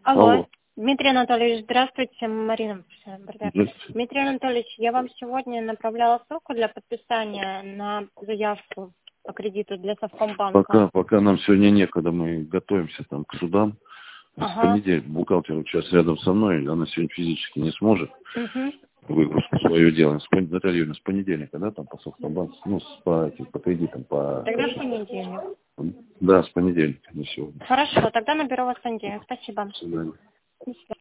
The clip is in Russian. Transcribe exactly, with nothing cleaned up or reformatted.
Алло, Алло. Дмитрий Анатольевич, здравствуйте, Марина. Здравствуйте. Дмитрий Анатольевич, я вам сегодня направляла ссылку для подписания на заявку по кредиту для Совкомбанка. Пока, пока нам сегодня некогда, мы готовимся там к судам. С Ага. понедельника бухгалтер вот сейчас рядом со мной, она сегодня физически не сможет. Угу. Выгрузку свое делаем. С пон- Наталья Юрьевна, с понедельника, да, там по Совкомбанку, ну, с, по, этим, по кредитам, по... Тогда в понедельник. Да, с понедельника на сегодня. Хорошо, тогда наберу вас в понедельник. Спасибо. До свидания. До свидания.